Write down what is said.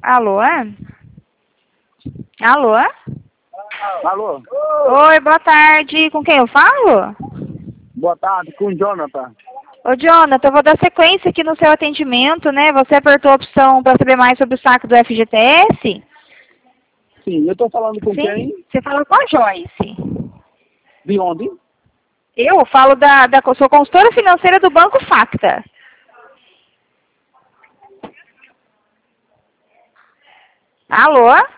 Alô? Alô? Alô? Oi, boa tarde. Com quem eu falo? Boa tarde, com o Jonathan. Ô, Jonathan, eu vou dar sequência aqui no seu atendimento, né? Você apertou a opção para saber mais sobre o saque do FGTS? Sim, eu estou falando com Sim. quem? Você fala com a Joyce. De onde? Eu falo sou consultora financeira do Banco Facta. Alô?